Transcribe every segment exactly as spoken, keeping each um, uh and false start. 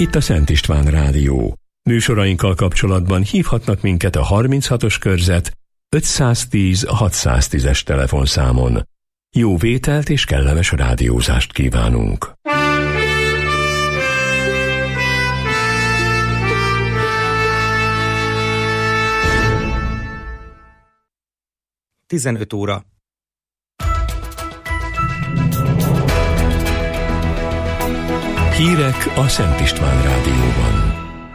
itt a Szent István Rádió. Műsorainkkal kapcsolatban hívhatnak minket a harminchatos körzet ötszáztíz hatszáztízes telefonszámon. Jó vételt és kellemes rádiózást kívánunk! tizenöt óra. Hírek a Szent István Rádióban.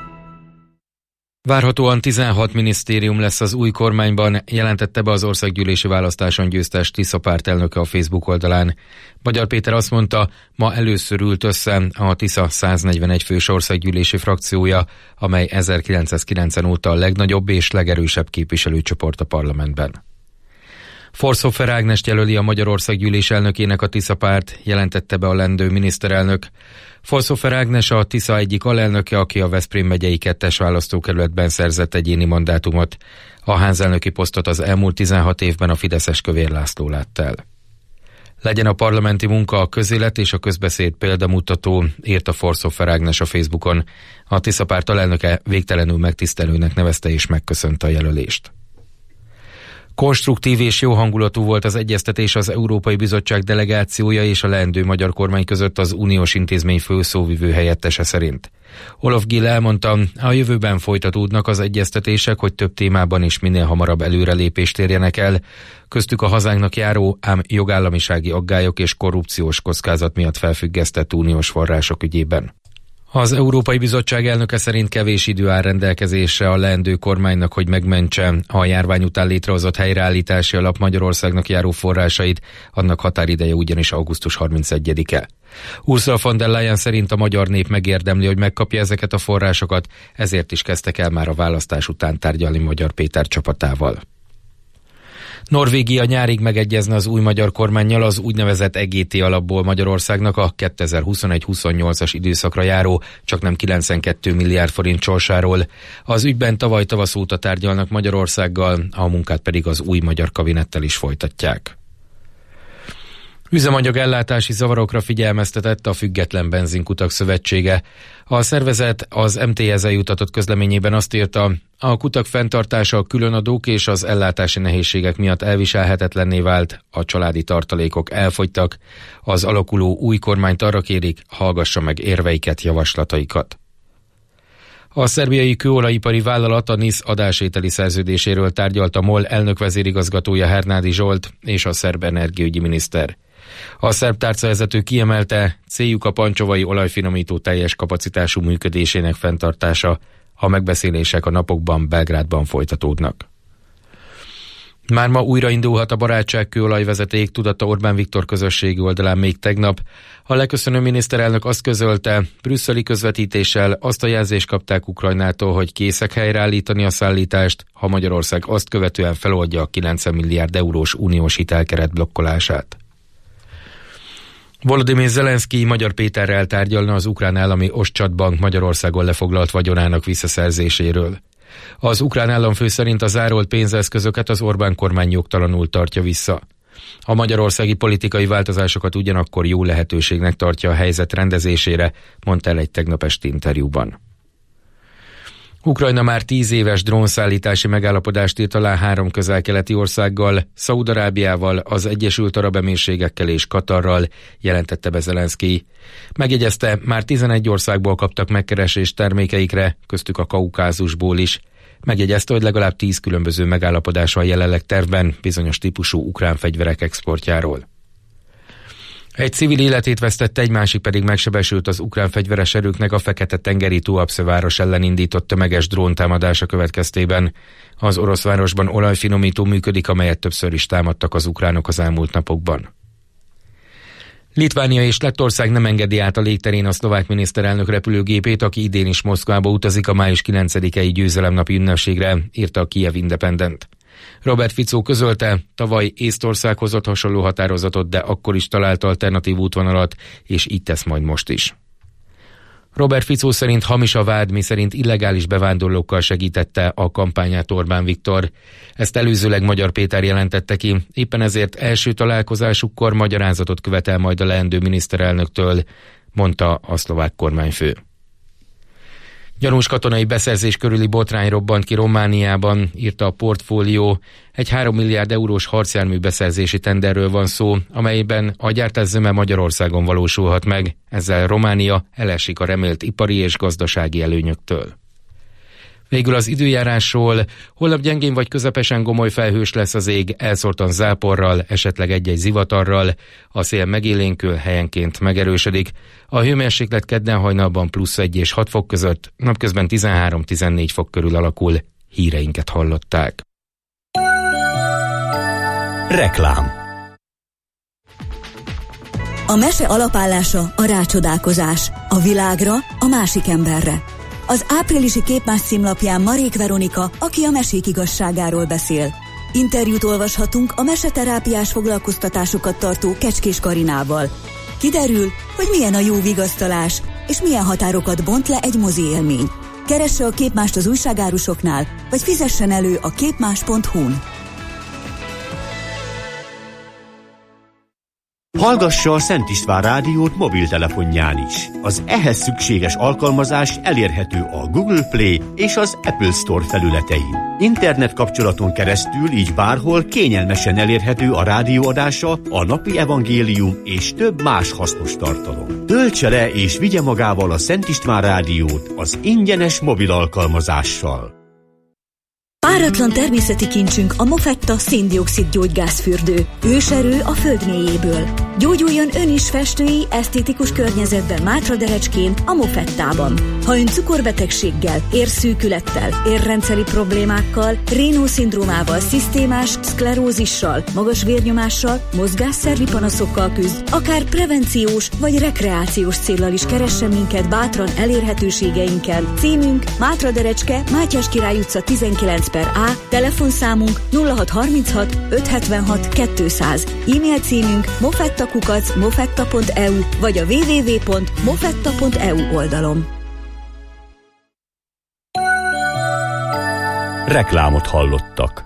Várhatóan tizenhat minisztérium lesz az új kormányban, jelentette be az országgyűlési választáson győztes Tisza párt elnöke a Facebook oldalán. Magyar Péter azt mondta, ma először ült össze a Tisza száznegyvenegy fős országgyűlési frakciója, amely ezerkilencszázkilencven óta a legnagyobb és legerősebb képviselőcsoport a parlamentben. Forszhofer Ágnest jelöli a Magyarországgyűlés elnökének a Tisza párt, jelentette be a leendő miniszterelnök. Forszhofer Ágnes a Tisza egyik alelnöke, aki a Veszprém megyei kettes választókerületben szerzett egyéni mandátumot. A házelnöki posztot az elmúlt tizenhat évben a fideszes Kövér László látta el. Legyen a parlamenti munka a közélet és a közbeszéd példamutató, írta Forszhofer Ágnes a Facebookon. A Tisza párt alelnöke végtelenül megtisztelőnek nevezte és megköszönte a jelölést. Konstruktív és jó hangulatú volt az egyeztetés az Európai Bizottság delegációja és a leendő magyar kormány között az uniós intézmény főszóvivő helyettese szerint. Olof Gill elmondta, a jövőben folytatódnak az egyeztetések, hogy több témában is minél hamarabb előrelépést érjenek el, köztük a hazánknak járó, ám jogállamisági aggályok és korrupciós kockázat miatt felfüggesztett uniós források ügyében. Az Európai Bizottság elnöke szerint kevés idő áll rendelkezésre a leendő kormánynak, hogy megmentse a járvány után létrehozott helyreállítási alap Magyarországnak járó forrásait, annak határideje ugyanis augusztus harmincegyedike. Ursula von der Leyen szerint a magyar nép megérdemli, hogy megkapja ezeket a forrásokat, ezért is kezdtek el már a választás után tárgyalni Magyar Péter csapatával. Norvégia nyárig megegyezne az új magyar kormánnyal az úgynevezett E G T alapból Magyarországnak a kétezer-huszonegy huszonnyolcas időszakra járó csaknem kilencvenkettő milliárd forint sorsáról. Az ügyben tavaly tavasz óta tárgyalnak Magyarországgal, a munkát pedig az új magyar kabinettel is folytatják. Üzemanyag ellátási zavarokra figyelmeztetett a Független Benzinkutak Szövetsége. A szervezet az em té-hez eljutatott közleményében azt írta, a kutak fenntartása a különadók és az ellátási nehézségek miatt elviselhetetlenné vált, a családi tartalékok elfogytak, az alakuló új kormányt arra kérik, hallgassa meg érveiket, javaslataikat. A szerbiai kőolajipari vállalat a NISZ adásételi szerződéséről tárgyalt a MOL elnök vezérigazgatója Hernádi Zsolt és a szerb energiaügyi miniszter. A szerb tárcavezető kiemelte, céljuk a pancsovai olajfinomító teljes kapacitású működésének fenntartása, a megbeszélések a napokban Belgrádban folytatódnak. Már ma újraindulhat a barátság kőolajvezeték, tudatta Orbán Viktor közösségi oldalán még tegnap. A leköszönő miniszterelnök azt közölte, brüsszeli közvetítéssel azt a jelzést kapták Ukrajnától, hogy készek helyreállítani a szállítást, ha Magyarország azt követően feloldja a kilencven milliárd eurós uniós hitelkeret blokkolását. Volodymyr Zelenszky Magyar Péterrel tárgyalna az ukrán állami Oszcsat Bank Magyarországon lefoglalt vagyonának visszaszerzéséről. Az ukrán államfő szerint a zárolt pénzeszközöket az Orbán kormány jogtalanul tartja vissza. A magyarországi politikai változásokat ugyanakkor jó lehetőségnek tartja a helyzet rendezésére, mondta el egy tegnap esti interjúban. Ukrajna már tíz éves drónszállítási megállapodást írt alá három közel-keleti országgal, Szaúd-Arábiával, az Egyesült Arab Emírségekkel és Katarral, jelentette be Zelenszky. Megjegyezte, már tizenegy országból kaptak megkeresést termékeikre, köztük a Kaukázusból is. Megjegyezte, hogy legalább tíz különböző megállapodás van jelenleg tervben bizonyos típusú ukrán fegyverek exportjáról. Egy civil életét vesztette, egy másik pedig megsebesült az ukrán fegyveres erőknek a Fekete-tengeri Tuapse város ellen indított tömeges dróntámadása következtében. Az orosz városban olajfinomító működik, amelyet többször is támadtak az ukránok az elmúlt napokban. Litvánia és Lettország nem engedi át a légterén a szlovák miniszterelnök repülőgépét, aki idén is Moszkvába utazik a május kilencedikei győzelemnapi ünnepségre, írta a Kiev Independent. Robert Fico közölte, tavaly Észtország hozott hasonló határozatot, de akkor is talált alternatív útvonalat, és így tesz majd most is. Robert Fico szerint hamis a vád, miszerint illegális bevándorlókkal segítette a kampányát Orbán Viktor. Ezt előzőleg Magyar Péter jelentette ki, éppen ezért első találkozásukkor magyarázatot követel majd a leendő miniszterelnöktől, mondta a szlovák kormányfő. Gyanús katonai beszerzés körüli botrány robbant ki Romániában, írta a Portfólió. Egy három milliárd eurós harcjármű beszerzési tenderről van szó, amelyben a gyártás zöme Magyarországon valósulhat meg. Ezzel Románia elesik a remélt ipari és gazdasági előnyöktől. Végül az időjárásról. Holnap gyengén vagy közepesen gomoly felhős lesz az ég, elszórtan záporral, esetleg egy-egy zivatarral. A szél megélénkül, helyenként megerősödik. A hőmérséklet kedden hajnalban plusz egy és hat fok között, napközben tizenhárom-tizennégy fok körül alakul. Híreinket hallották. Reklám. A mese alapállása a rácsodálkozás, a világra, a másik emberre. Az áprilisi Képmás címlapján Marék Veronika, aki a mesék igazságáról beszél. Interjút olvashatunk a meseterápiás foglalkoztatásokat tartó Kecskés Karinával. Kiderül, hogy milyen a jó vigasztalás, és milyen határokat bont le egy mozi élmény. Keresse a Képmást az újságárusoknál, vagy fizessen elő a képmás pont hu-n. Hallgassa a Szent István rádiót mobiltelefonján is. Az ehhez szükséges alkalmazás elérhető a Google Play és az Apple Store felületein. Internet kapcsolaton keresztül így bárhol kényelmesen elérhető a rádióadása, a napi evangélium és több más hasznos tartalom. Töltse le és vigye magával a Szent István rádiót az ingyenes mobil alkalmazással. Páratlan természeti kincsünk a Mofetta szén-dioxid gyógygázfürdő. Őserő a föld mélyéből. Gyógyuljon ön is festői, esztétikus környezetben Mátraderecskén, a Mofettában. Ha ön cukorbetegséggel, érszűkülettel, érrendszeri problémákkal, Raynaud-szindrómával, szisztémás szklerózissal, magas vérnyomással, mozgásszervi panaszokkal küzd, akár prevenciós vagy rekreációs céllal is keressen minket bátran elérhetőségeinken. Címünk Mátraderecske, Mátyás Király utca tizenkilenc per A, telefonszámunk nulla hat harminchat ötszázhetvenhat kétszáz, e-mail címünk mofettakukac mofetta pont e u vagy a double-u double-u double-u pont mofetta pont e u oldalon. Reklámot hallottak.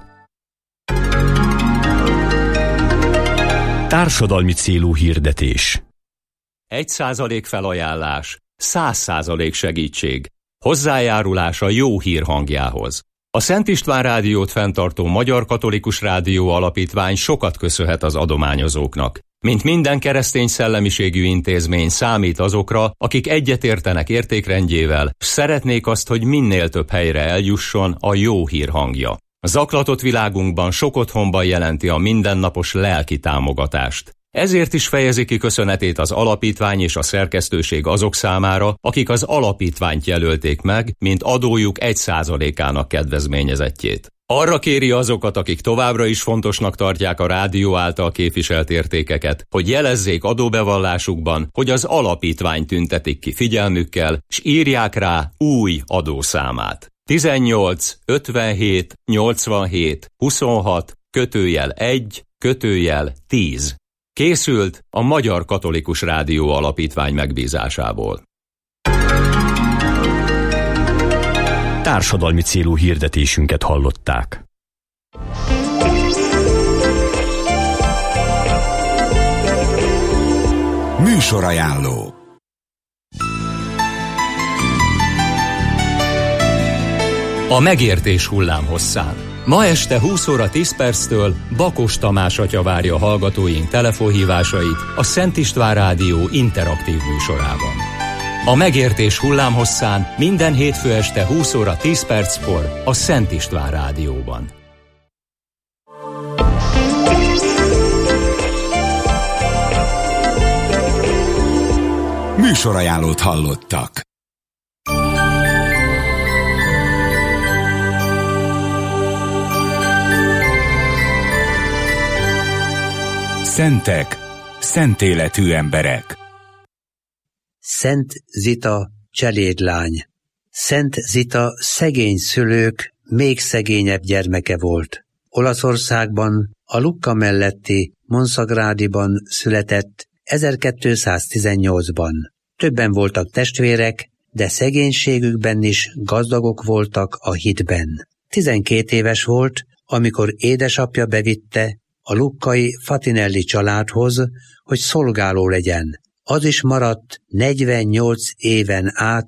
Társadalmi célú hirdetés. Egy százalék felajánlás, száz százalék segítség. Hozzájárulás a jó hír hangjához. A Szent István rádiót fenntartó Magyar Katolikus Rádió Alapítvány sokat köszönhet az adományozóknak. Mint minden keresztény szellemiségű intézmény számít azokra, akik egyetértenek értékrendjével, s szeretnék azt, hogy minél több helyre eljusson a jó hír hangja. A zaklatott világunkban sok otthonban jelenti a mindennapos lelki támogatást. Ezért is fejezi ki köszönetét az alapítvány és a szerkesztőség azok számára, akik az alapítványt jelölték meg, mint adójuk egy százalékának kedvezményezettjét. Arra kéri azokat, akik továbbra is fontosnak tartják a rádió által képviselt értékeket, hogy jelezzék adóbevallásukban, hogy az alapítvány tüntetik ki figyelmükkel, s írják rá új adószámát. tizennyolc ötvenhét nyolcvanhét huszonhat kötőjel egy kötőjel tíz. Készült a Magyar Katolikus Rádió Alapítvány megbízásából. Társadalmi célú hirdetésünket hallották. Műsorajánló. A megértés hullámhosszán. Ma este húsz óra tíz perctől Bakos Tamás atya várja hallgatóink telefonhívásait a Szent István Rádió interaktív műsorában. A megértés hullámhosszán minden hétfő este húsz óra tíz perckor a Szent István Rádióban. Műsorajánlót hallottak. Szentek, szent életű emberek. Szent Zita cselédlány. Szent Zita szegény szülők még szegényebb gyermeke volt. Olaszországban, a Lucca melletti Monsagrádiban született ezerkétszáztizennyolcban. Többen voltak testvérek, de szegénységükben is gazdagok voltak a hitben. Tizenkét éves volt, amikor édesapja bevitte a luccai Fatinelli családhoz, hogy szolgáló legyen. Az is maradt negyvennyolc éven át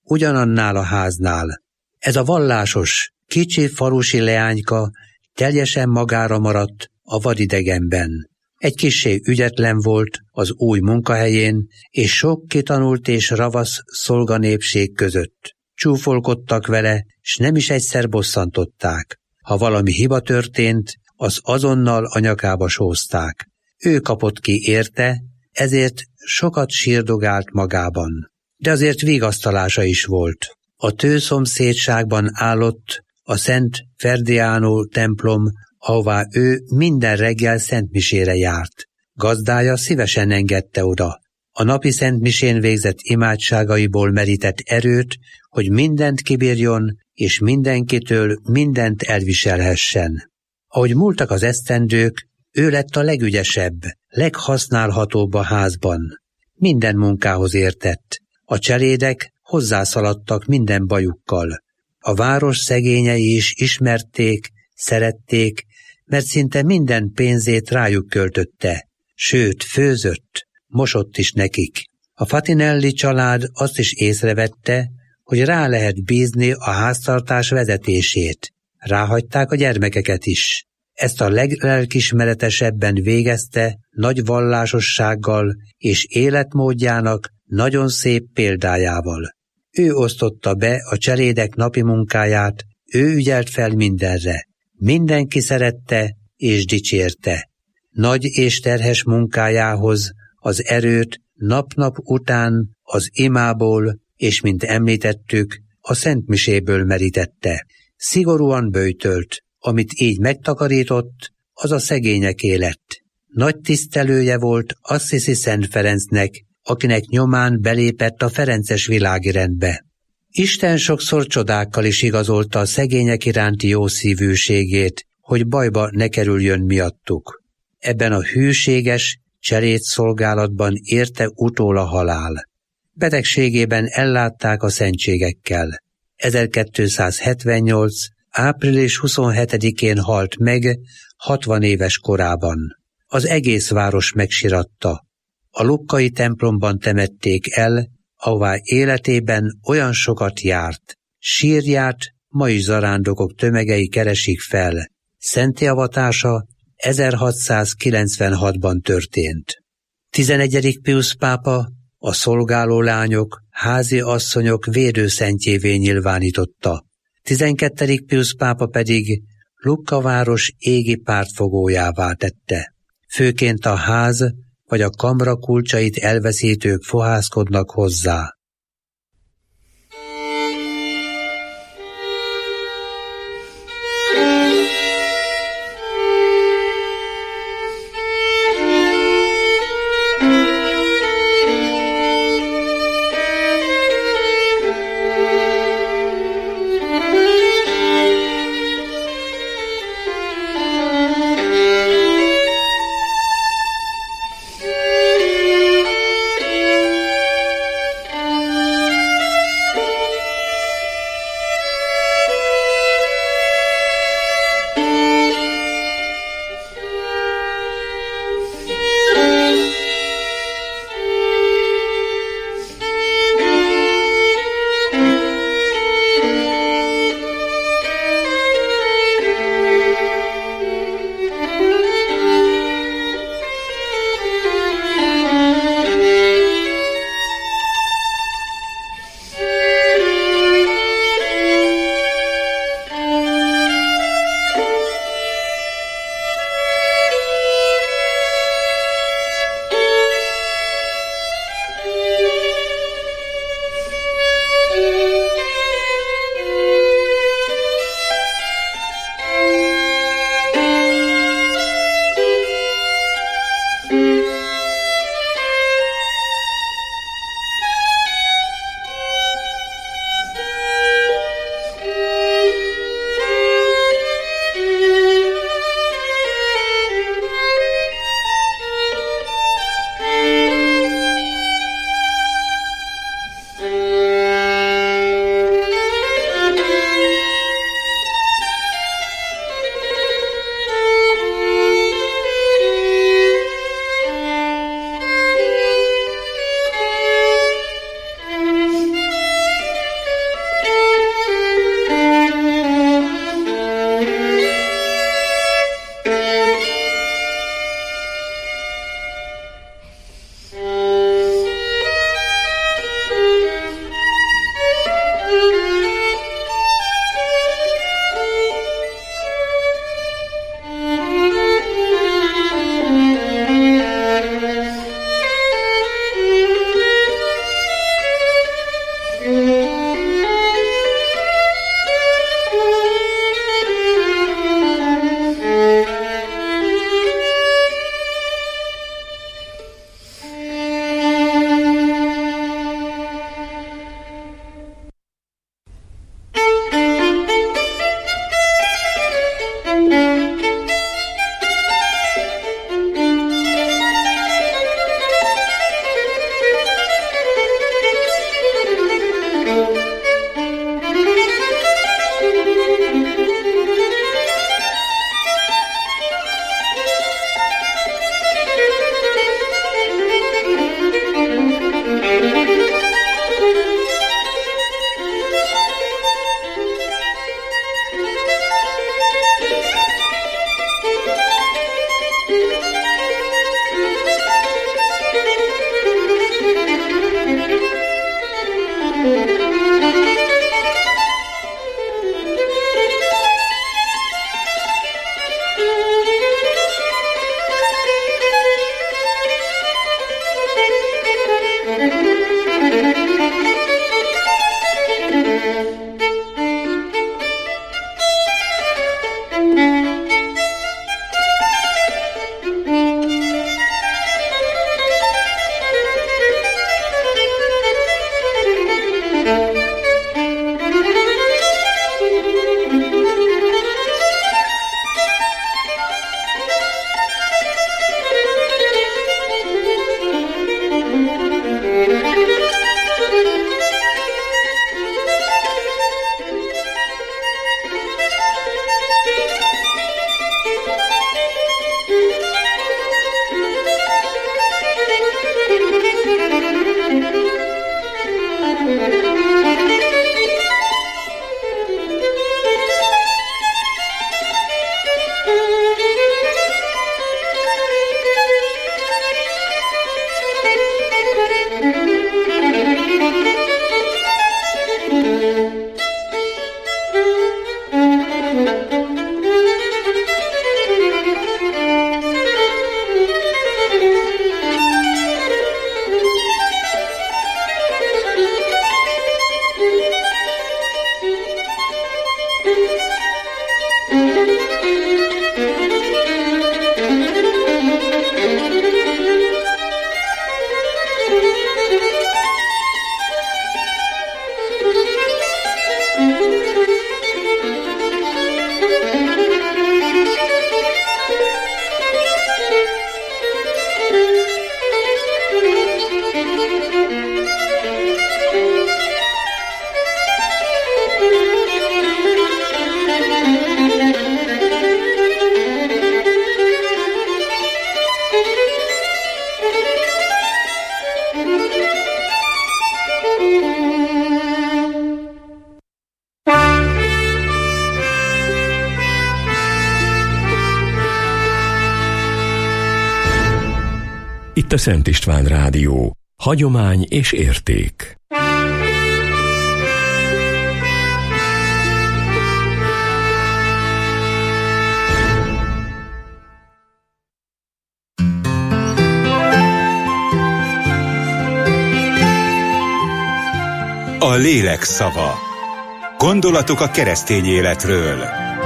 ugyanannál a háznál. Ez a vallásos, kicsi falusi leányka teljesen magára maradt a vadidegenben. Egy kissé ügyetlen volt az új munkahelyén, és sok kitanult és ravasz szolganépség között. Csúfolkodtak vele, s nem is egyszer bosszantották. Ha valami hiba történt, az azonnal a nyakába sózták. Ő kapott ki érte, ezért sokat sírdogált magában. De azért vigasztalása is volt. A tőszomszédságban állott a Szent Ferdiano templom, ahová ő minden reggel szentmisére járt. Gazdája szívesen engedte oda. A napi szentmisén végzett imádságaiból merített erőt, hogy mindent kibírjon, és mindenkitől mindent elviselhessen. Ahogy múltak az esztendők, ő lett a legügyesebb, leghasználhatóbb a házban. Minden munkához értett. A cselédek hozzászaladtak minden bajukkal. A város szegényei is ismerték, szerették, mert szinte minden pénzét rájuk költötte. Sőt, főzött, mosott is nekik. A Fatinelli család azt is észrevette, hogy rá lehet bízni a háztartás vezetését. Ráhagyták a gyermekeket is. Ezt a leglelkismeretesebben végezte nagy vallásossággal és életmódjának nagyon szép példájával. Ő osztotta be a cselédek napi munkáját, ő ügyelt fel mindenre. Mindenki szerette és dicsérte. Nagy és terhes munkájához az erőt nap-nap után az imából, és mint említettük, a szentmiséből merítette. Szigorúan böjtölt, amit így megtakarított, az a szegényeké lett. Nagy tisztelője volt Assisi Szent Ferencnek, akinek nyomán belépett a ferences világi rendbe. Isten sokszor csodákkal is igazolta a szegények iránti jó szívűségét, hogy bajba ne kerüljön miattuk. Ebben a hűséges, cseléd szolgálatban érte utól a halál. Betegségében ellátták a szentségekkel. ezerkétszázhetvennyolc. április huszonhetedikén halt meg, hatvan éves korában. Az egész város megsiratta. A Luckai templomban temették el, ahová életében olyan sokat járt. Sírját ma is zarándokok tömegei keresik fel. Szentté avatása ezerhatszázkilencvenhatban történt. tizenegyedik Piusz pápa a szolgáló lányok, házi asszonyok védőszentjévé nyilvánította. tizenkettedik Piusz pápa pedig Lucca város égi pártfogójává tette. Főként a ház vagy a kamra kulcsait elveszítők fohászkodnak hozzá. itt a Szent István Rádió. Hagyomány és érték. A lélek szava. Gondolatok a keresztény életről.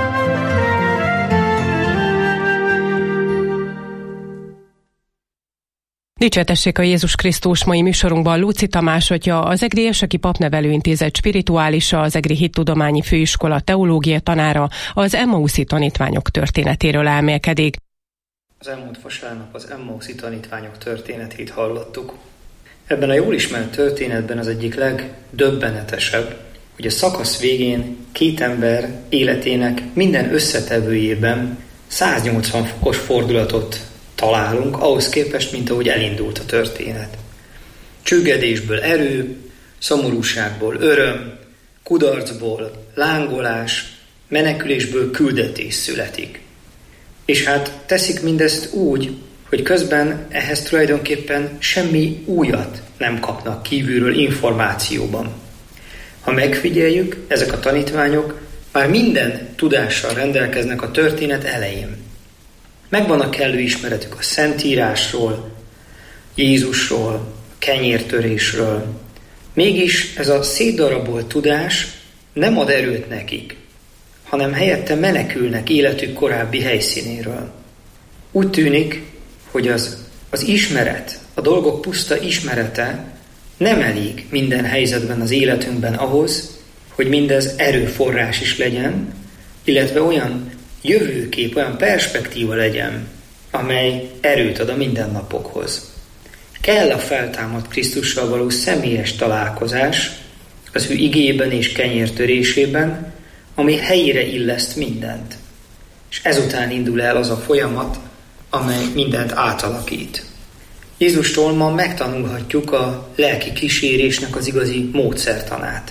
Dicsértessék a Jézus Krisztus! Mai műsorunkban Lúci Tamás atya, az Egri Érseki Papnevelőintézet spirituálisa, az Egri Hittudományi Főiskola teológia tanára az Emmauszi tanítványok történetéről elmélkedik. Az elmúlt vasárnap az Emmauszi tanítványok történetét hallottuk. Ebben a jól ismert történetben az egyik legdöbbenetesebb, hogy a szakasz végén két ember életének minden összetevőjében száznyolcvan fokos fordulatot találunk, ahhoz képest, mint ahogy elindult a történet. Csüggedésből erő, szomorúságból öröm, kudarcból lángolás, menekülésből küldetés születik. És hát teszik mindezt úgy, hogy közben ehhez tulajdonképpen semmi újat nem kapnak kívülről információban. Ha megfigyeljük, ezek a tanítványok már minden tudással rendelkeznek a történet elején. Megvan a kellő ismeretük a Szentírásról, Jézusról, a kenyértörésről. Mégis ez a szétdarabolt tudás nem ad erőt nekik, hanem helyette menekülnek életük korábbi helyszínéről. Úgy tűnik, hogy az, az ismeret, a dolgok puszta ismerete nem elég minden helyzetben az életünkben ahhoz, hogy mindez erőforrás is legyen, illetve olyan jövőkép, olyan perspektíva legyen, amely erőt ad a mindennapokhoz. Kell a feltámadt Krisztussal való személyes találkozás az ő igében és kenyértörésében, ami helyére illeszt mindent. És ezután indul el az a folyamat, amely mindent átalakít. Jézustól ma megtanulhatjuk a lelki kísérésnek az igazi módszertanát.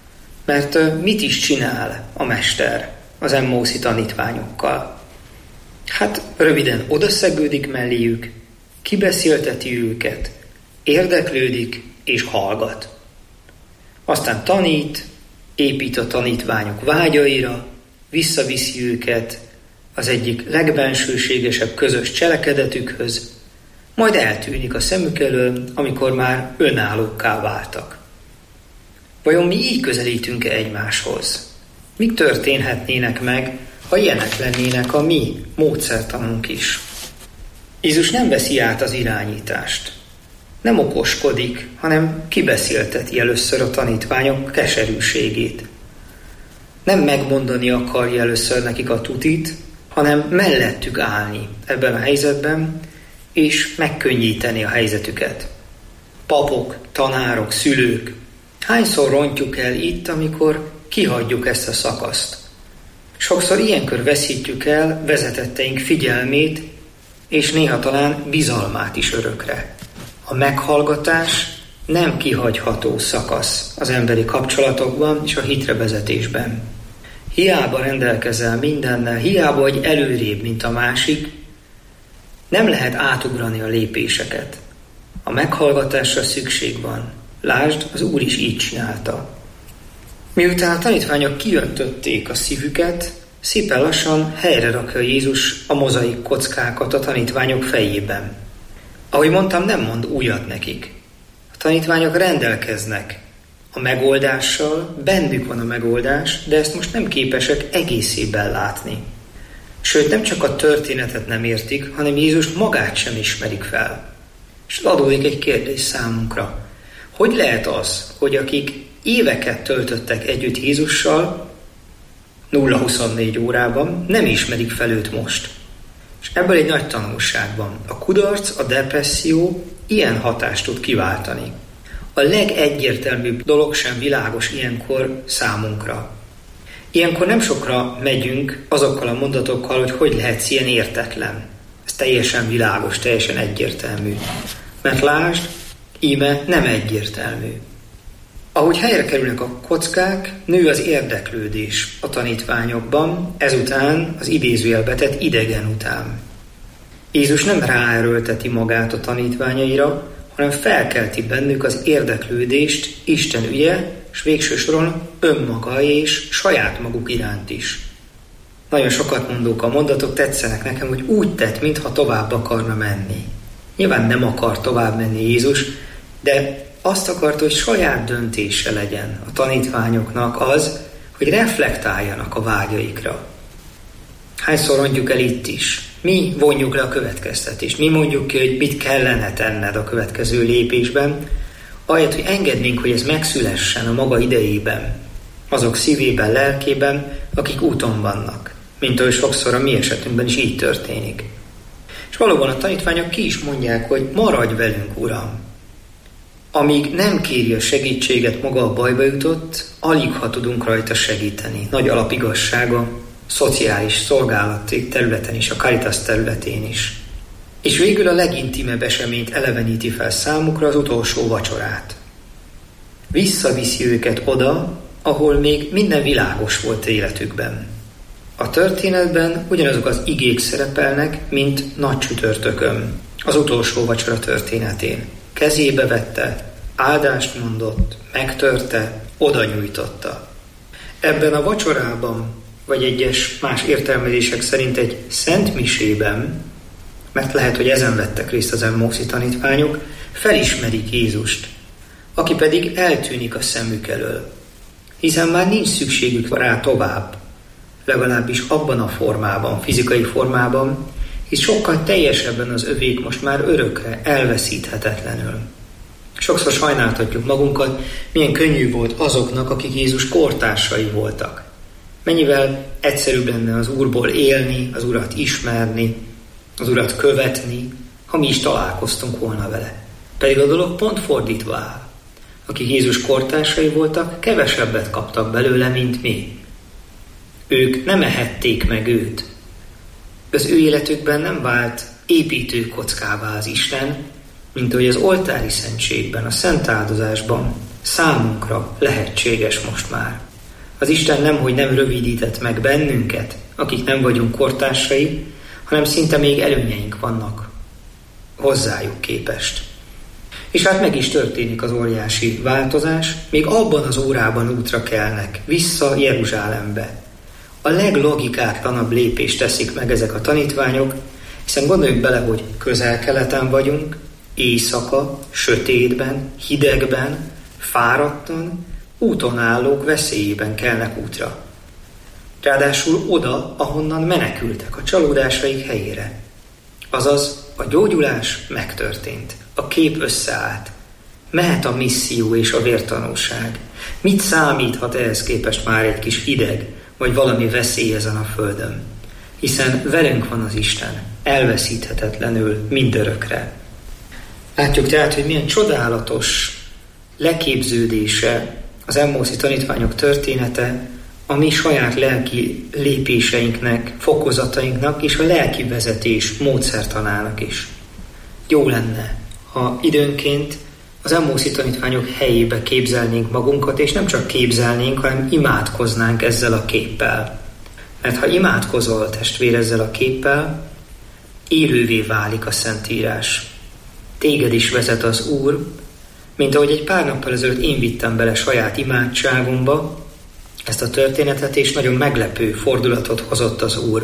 Mert mit is csinál a mester az Emmauszi tanítványokkal? Hát röviden odaszegődik melléjük, kibeszélteti őket, érdeklődik és hallgat. Aztán tanít, épít a tanítványok vágyaira, visszaviszi őket az egyik legbensőségesebb közös cselekedetükhöz, majd eltűnik a szemük elől, amikor már önállókká váltak. Vajon mi így közelítünk-e egymáshoz? Mik történhetnének meg, ha ilyenek lennének a mi módszertanunk is? Jézus nem veszi át az irányítást. Nem okoskodik, hanem kibeszélteti először a tanítványok keserűségét. Nem megmondani akarja először nekik a tutit, hanem mellettük állni ebben a helyzetben, és megkönnyíteni a helyzetüket. Papok, tanárok, szülők, hányszor rontjuk el itt, amikor kihagyjuk ezt a szakaszt? Sokszor ilyenkor veszítjük el vezetetteink figyelmét, és néha talán bizalmát is örökre. A meghallgatás nem kihagyható szakasz az emberi kapcsolatokban és a hitre vezetésben. Hiába rendelkezel mindennel, hiába vagy előrébb, mint a másik, nem lehet átugrani a lépéseket. A meghallgatásra szükség van. Lásd, az Úr is így csinálta. Miután a tanítványok kiöntötték a szívüket, szépen lassan helyre rakja Jézus a mozaik kockákat a tanítványok fejében. Ahogy mondtam, nem mond újat nekik. A tanítványok rendelkeznek a megoldással, bennük van a megoldás, de ezt most nem képesek egészében látni. Sőt, nem csak a történetet nem értik, hanem Jézus magát sem ismerik fel. És adódik egy kérdés számunkra. Hogy lehet az, hogy akik éveket töltöttek együtt Jézussal, nulla huszonnégy órában, nem ismerik fel őt most? És ebből egy nagy tanulság van. A kudarc, a depresszió ilyen hatást tud kiváltani. A legegyértelműbb dolog sem világos ilyenkor számunkra. Ilyenkor nem sokra megyünk azokkal a mondatokkal, hogy hogy lehetsz ilyen értetlen. Ez teljesen világos, teljesen egyértelmű. Mert lásd, íme nem egyértelmű. Ahogy helyre kerülnek a kockák, nő az érdeklődés a tanítványokban, ezután az idézőjelbe tett idegen után. Jézus nem ráerőlteti magát a tanítványaira, hanem felkelti bennük az érdeklődést Isten ügye, és végső soron önmaga és saját maguk iránt is. Nagyon sokat mondók a mondatok, tetszenek nekem, hogy úgy tett, mintha tovább akarna menni. Nyilván nem akar tovább menni Jézus, de azt akarta, hogy saját döntése legyen a tanítványoknak az, hogy reflektáljanak a vágyaikra. Hányszor mondjuk el itt is? Mi vonjuk le a következtetést, mi mondjuk ki, hogy mit kellene tenned a következő lépésben, ahelyett, hogy engednénk, hogy ez megszülessen a maga idejében, azok szívében, lelkében, akik úton vannak, mint ahogy sokszor a mi esetünkben is így történik. És valóban a tanítványok ki is mondják, hogy maradj velünk, Uram. Amíg nem kéri a segítséget, maga a bajba jutott, alig ha tudunk rajta segíteni. Nagy alapigazsága, szociális szolgálati területen is, a Caritas területén is. És végül a legintimebb eseményt eleveníti fel számukra, az utolsó vacsorát. Visszaviszi őket oda, ahol még minden világos volt életükben. A történetben ugyanazok az igék szerepelnek, mint nagy csütörtökön, az utolsó vacsora történetén. Kezébe vette, áldást mondott, megtörte, oda nyújtotta. Ebben a vacsorában, vagy egyes más értelmezések szerint egy szentmisében, mert lehet, hogy ezen vettek részt az Emmauszi tanítványok, felismerik Jézust, aki pedig eltűnik a szemük elől, hiszen már nincs szükségük rá tovább, legalábbis abban a formában, fizikai formában, hisz sokkal teljesebben az övék most már örökre, elveszíthetetlenül. Sokszor sajnáltatjuk magunkat, milyen könnyű volt azoknak, akik Jézus kortársai voltak. Mennyivel egyszerűbb lenne az Úrból élni, az Urat ismerni, az Urat követni, ha mi is találkoztunk volna vele. Pedig a dolog pont fordítva áll. Akik Jézus kortársai voltak, kevesebbet kaptak belőle, mint mi. Ők nem ehették meg őt. Az ő életükben nem vált építőkockává az Isten, mint ahogy az oltári szentségben, a szent áldozásban számunkra lehetséges most már. Az Isten nemhogy nem rövidített meg bennünket, akik nem vagyunk kortársai, hanem szinte még előnyeink vannak hozzájuk képest. És hát meg is történik az óriási változás, még abban az órában útra kelnek, vissza Jeruzsálembe. A leglogikátlanabb lépést teszik meg ezek a tanítványok, hiszen gondoljuk bele, hogy közel-keleten vagyunk, éjszaka, sötétben, hidegben, fáradtan, úton állók veszélyében kelnek útra. Ráadásul oda, ahonnan menekültek a csalódásaik helyére. Azaz a gyógyulás megtörtént, a kép összeállt. Mehet a misszió és a vértanúság. Mit számíthat ehhez képest már egy kis hideg, vagy valami veszély ezen a földön? Hiszen velünk van az Isten, elveszíthetetlenül mindörökre. Látjuk tehát, hogy milyen csodálatos leképződése az Emmauszi tanítványok története a mi saját lelki lépéseinknek, fokozatainknak és a lelki vezetés módszertanának is. Jó lenne, ha időnként az Emmauszi tanítványok helyébe képzelnénk magunkat, és nem csak képzelnénk, hanem imádkoznánk ezzel a képpel. Mert ha imádkozol, testvér, ezzel a képpel, élővé válik a Szentírás. Téged is vezet az Úr, mint ahogy egy pár nappal ezelőtt én vittem bele saját imádságomba ezt a történetet, és nagyon meglepő fordulatot hozott az Úr.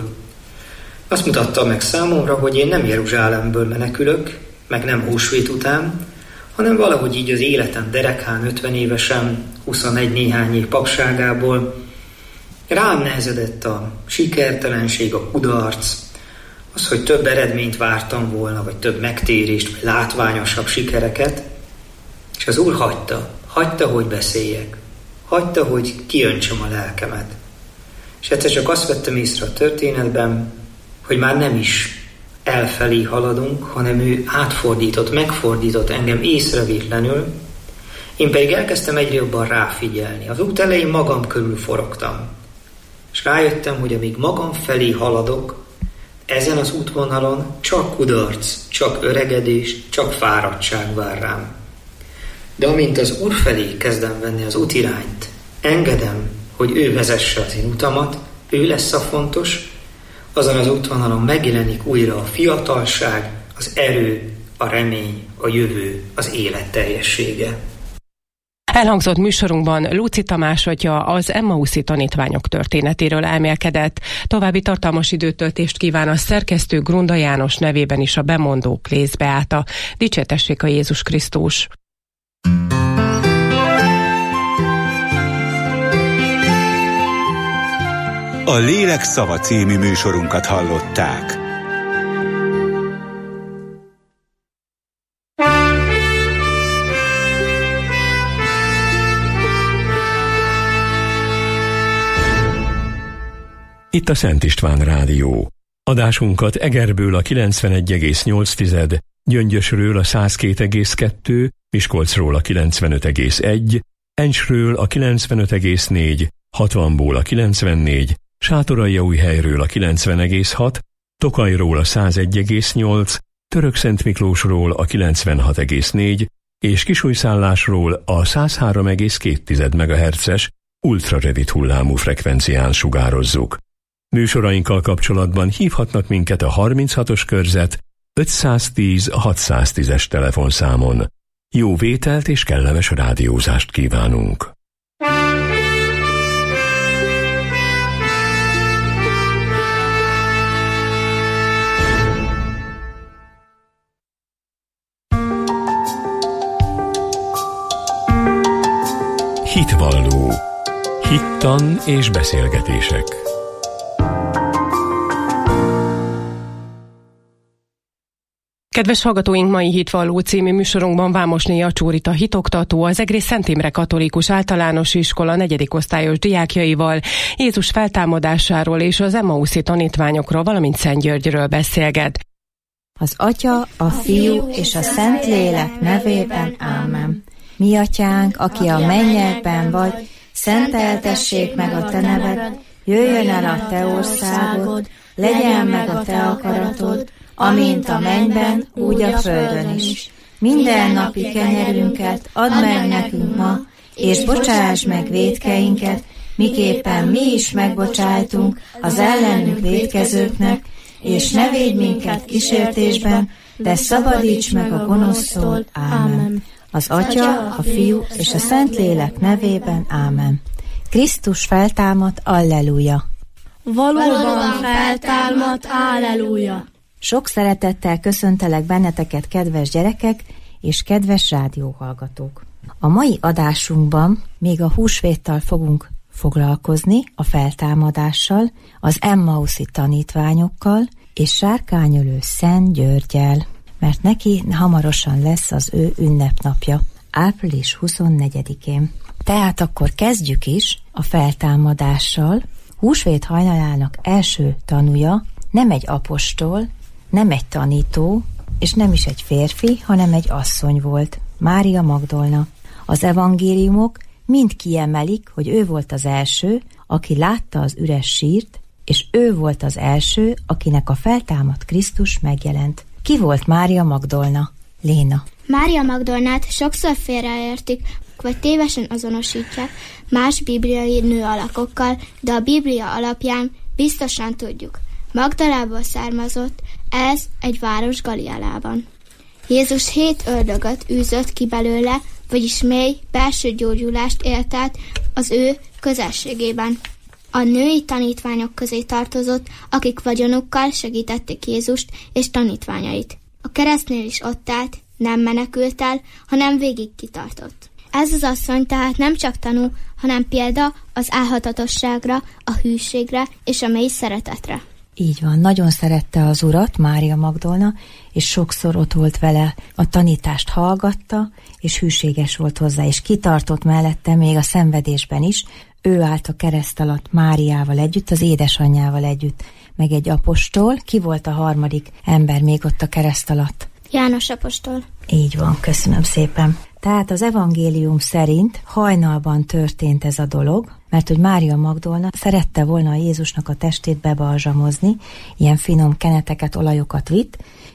Azt mutatta meg számomra, hogy én nem Jeruzsálemből menekülök, meg nem húsvét után, hanem valahogy így az életem derekán ötven évesen, huszonegy néhány év papságából rám nehezedett a sikertelenség, a kudarc, az, hogy több eredményt vártam volna, vagy több megtérést, vagy látványosabb sikereket, és az Úr hagyta, hagyta, hogy beszéljek, hagyta, hogy kiöntsem a lelkemet. És egyszer csak azt vettem észre a történetben, hogy már nem is elfelé haladunk, hanem ő átfordított, megfordított engem észrevétlenül, én pedig elkezdtem egyre jobban ráfigyelni. Az út elején magam körül forogtam, és rájöttem, hogy amíg magam felé haladok, ezen az útvonalon csak kudarc, csak öregedés, csak fáradtság vár rám. De amint az Úr felé kezdem venni az útirányt, engedem, hogy ő vezesse az én utamat, ő lesz a fontos, Azon az útvonalon megjelenik újra a fiatalság, az erő, a remény, a jövő, az élet teljessége. Elhangzott műsorunkban Lúci Tamás atya az Emmauszi tanítványok történetéről elmélkedett. További tartalmas időtöltést kíván a szerkesztő Grunda János nevében is a bemondó Klész Beáta. Dicsértessék a Jézus Krisztus! A Lélek szava című műsorunkat hallották. Itt a Szent István Rádió. Adásunkat Egerből a kilencvenegy egész nyolc, Gyöngyösről a száz két egész kettő, Miskolcról a kilencvenöt egész egy, Encsről a kilencvenöt egész négy, hatvanból a kilencvennégy, Sátoraljaújhelyről a kilencven egész hat, Tokajról a száz egy egész nyolc, Törökszentmiklósról a kilencvenhat egész négy és Kisújszállásról a száz három egész két megahertzes ultrarövid hullámú frekvencián sugározzuk. Műsorainkkal kapcsolatban hívhatnak minket a harminchatos körzet ötszáztíz hatszáztízes telefonszámon. Jó vételt és kellemes rádiózást kívánunk! Hitvalló. Hittan és beszélgetések. Kedves hallgatóink, mai Hitvalló című műsorunkban Vámosné Acsórita hitoktató, az Egri Szent Imre Katolikus Általános Iskola negyedik osztályos diákjaival Jézus feltámadásáról és az Emmauszi tanítványokról, valamint Szent Györgyről beszélget. Az Atya, a Fiú és a Szentlélek nevében. Ámen. Mi atyánk, aki a mennyekben vagy, szenteltessék meg a te neved, jöjjön el a te országod, legyen meg a te akaratod, amint a mennyben, úgy a földön is. Minden napi kenyerünket add meg nekünk ma, és bocsáss meg vétkeinket, miképpen mi is megbocsájtunk az ellenünk vétkezőknek, és ne védj minket kísértésben, de szabadíts meg a gonosztól. Ámen. Az Atya, a Fiú és a Szentlélek nevében. Ámen. Krisztus feltámadt, alleluja! Valóban feltámadt, alleluja! Sok szeretettel köszöntelek benneteket, kedves gyerekek és kedves rádióhallgatók. A mai adásunkban még a húsvéttal fogunk foglalkozni, a feltámadással, az Emmauszi tanítványokkal és sárkányölő Szent Györggyel, mert neki hamarosan lesz az ő ünnepnapja, április huszonnegyedikén. Tehát akkor kezdjük is a feltámadással. Húsvét hajnalának első tanúja nem egy apostol, nem egy tanító, és nem is egy férfi, hanem egy asszony volt, Mária Magdolna. Az evangéliumok mind kiemelik, hogy ő volt az első, aki látta az üres sírt, és ő volt az első, akinek a feltámadt Krisztus megjelent. Ki volt Mária Magdolna? Léna. Mária Magdolnát sokszor félreértik, vagy tévesen azonosítják más bibliai nőalakokkal, de a Biblia alapján biztosan tudjuk. Magdalából származott, ez egy város Galileában. Jézus hét ördögöt űzött ki belőle, vagyis mély belső gyógyulást élt át az ő közelségében. A női tanítványok közé tartozott, akik vagyonukkal segítették Jézust és tanítványait. A keresztnél is ott állt, nem menekült el, hanem végig kitartott. Ez az asszony tehát nem csak tanú, hanem példa az álhatatosságra, a hűségre és a mély szeretetre. Így van, nagyon szerette az Urat, Mária Magdolna, és sokszor ott volt vele, a tanítást hallgatta, és hűséges volt hozzá, és kitartott mellette még a szenvedésben is. Ő állt a kereszt alatt Máriával együtt, az édesanyjával együtt, meg egy apostol. Ki volt a harmadik ember még ott a kereszt alatt? János apostol. Így van, köszönöm szépen. Tehát az evangélium szerint hajnalban történt ez a dolog, mert hogy Mária Magdolna szerette volna a Jézusnak a testét bebalzsamozni, ilyen finom keneteket, olajokat vitt,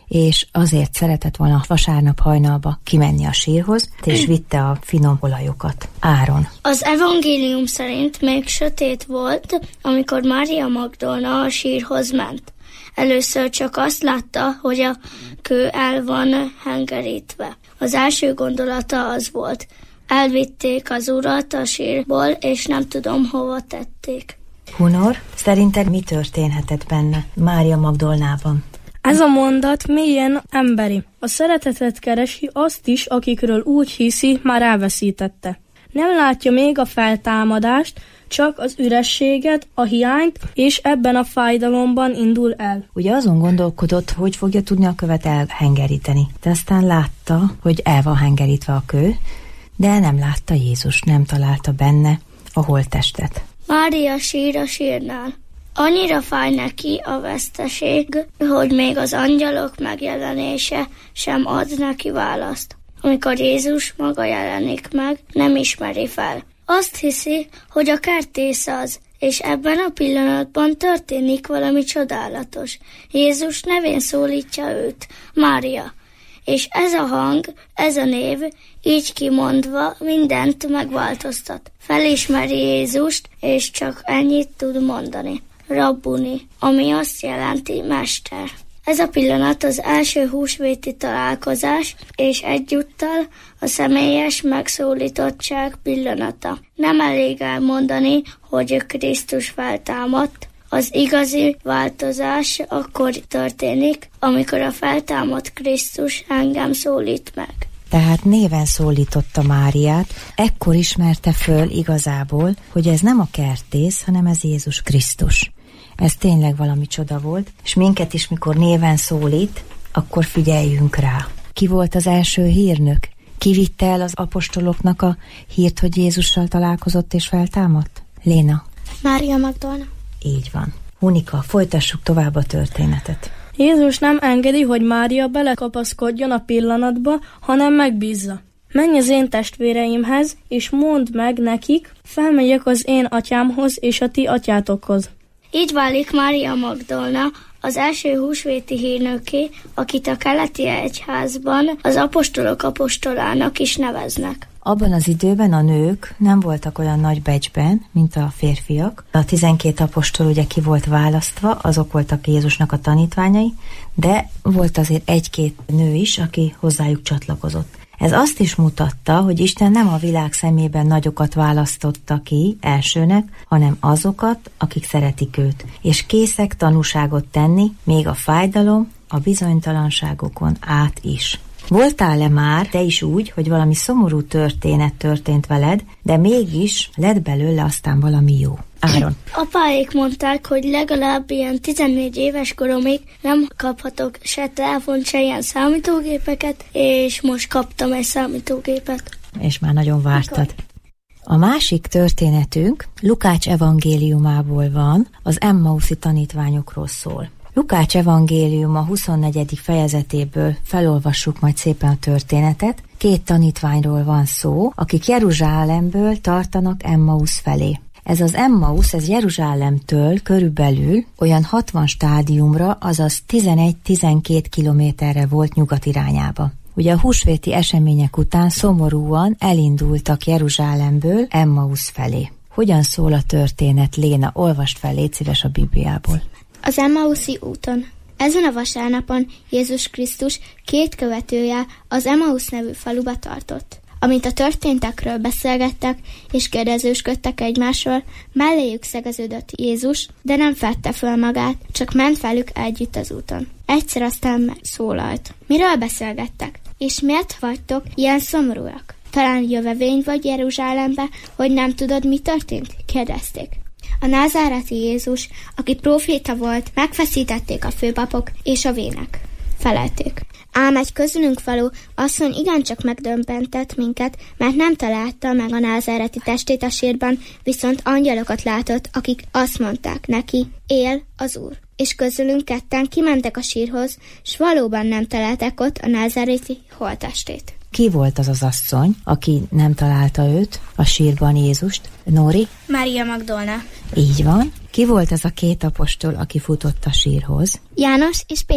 és azért szeretett volna vasárnap hajnalba kimenni a sírhoz, és vitte a finom olajokat. Áron. Az evangélium szerint még sötét volt, amikor Mária Magdolna a sírhoz ment. Először csak azt látta, hogy a kő el van hengerítve. Az első gondolata az volt: elvitték az urat a sírból, és nem tudom, hova tették. Hunor, szerinted mi történhetett benne Mária Magdolnában? Ez a mondat mélyen emberi. A szeretetet keresi azt is, akikről úgy hiszi, már elveszítette. Nem látja még a feltámadást, csak az ürességet, a hiányt, és ebben a fájdalomban indul el. Ugye azon gondolkodott, hogy fogja tudni a követ elhengeríteni. De aztán látta, hogy el van hengerítve a kő, de nem látta Jézus, nem találta benne a holttestet. Mária sír a sírnál. Annyira fáj neki a veszteség, hogy még az angyalok megjelenése sem ad neki választ. Amikor Jézus maga jelenik meg, nem ismeri fel. Azt hiszi, hogy a kertész az, és ebben a pillanatban történik valami csodálatos. Jézus nevén szólítja őt, Mária. És ez a hang, ez a név, így kimondva mindent megváltoztat. Felismeri Jézust, és csak ennyit tud mondani. Rabbuni, ami azt jelenti mester. Ez a pillanat az első húsvéti találkozás, és egyúttal a személyes megszólítottság pillanata. Nem elég elmondani, hogy Krisztus feltámadt. Az igazi változás akkor történik, amikor a feltámadt Krisztus engem szólít meg. Tehát néven szólította Máriát, ekkor ismerte föl igazából, hogy ez nem a kertész, hanem ez Jézus Krisztus. Ez tényleg valami csoda volt, és minket is, mikor néven szólít, akkor figyeljünk rá. Ki volt az első hírnök? Ki vitte el az apostoloknak a hírt, hogy Jézussal találkozott és feltámadt? Léna. Mária Magdolna. Így van. Unika, folytassuk tovább a történetet. Jézus nem engedi, hogy Mária belekapaszkodjon a pillanatba, hanem megbízza. Menj az én testvéreimhez, és mondd meg nekik, felmegyek az én atyámhoz és a ti atyátokhoz. Így válik Mária Magdolna az első húsvéti hírnöké, akit a keleti egyházban az apostolok apostolának is neveznek. Abban az időben a nők nem voltak olyan nagy becsben, mint a férfiak. A tizenkét apostol ugye ki volt választva, azok voltak Jézusnak a tanítványai, de volt azért egy-két nő is, aki hozzájuk csatlakozott. Ez azt is mutatta, hogy Isten nem a világ szemében nagyokat választotta ki elsőnek, hanem azokat, akik szeretik őt, és készek tanúságot tenni, még a fájdalom, a bizonytalanságokon át is. Voltál-e már te is úgy, hogy valami szomorú történet történt veled, de mégis lett belőle aztán valami jó? Áron. Apáik mondták, hogy legalább ilyen tizennégy éves koromig nem kaphatok se telefont, se ilyen számítógépeket, és most kaptam egy számítógépet. És már nagyon vártad. A másik történetünk Lukács evangéliumából van, az Emmauszi tanítványokról szól. Lukács evangéliuma huszonnegyedik fejezetéből felolvassuk majd szépen a történetet. Két tanítványról van szó, akik Jeruzsálemből tartanak Emmaus felé. Ez az Emmaus, ez Jeruzsálemtől körülbelül olyan hatvan stádiumra, azaz tizenegy-tizenkét kilométerre volt nyugat irányába. Ugye a húsvéti események után szomorúan elindultak Jeruzsálemből Emmaus felé. Hogyan szól a történet? Léna, olvasd fel, légy szíves a Bibliából. Az Emmauszi úton. Ezen a vasárnapon Jézus Krisztus két követője az Emmaus nevű faluba tartott. Amint a történtekről beszélgettek és kérdezősködtek egymásról, melléjük szegeződött Jézus, de nem fedte föl magát, csak ment velük együtt az úton. Egyszer aztán megszólalt. Miről beszélgettek? És miért vagytok ilyen szomorúak? Talán jövevény vagy Jeruzsálembe, hogy nem tudod, mi történt? Kérdezték. A názáreti Jézus, aki próféta volt, megfeszítették a főpapok és a vének. Felelték. Ám egy közülünk való asszony igencsak megdöbbentett minket, mert nem találta meg a názáreti testét a sírban, viszont angyalokat látott, akik azt mondták neki, él az Úr. És közülünk ketten kimentek a sírhoz, s valóban nem találták ott a názáreti holttestét. Ki volt az az asszony, aki nem találta őt, a sírban Jézust? Nóri? Mária Magdolna. Így van. Ki volt az a két apostol, aki futott a sírhoz? János és Péter.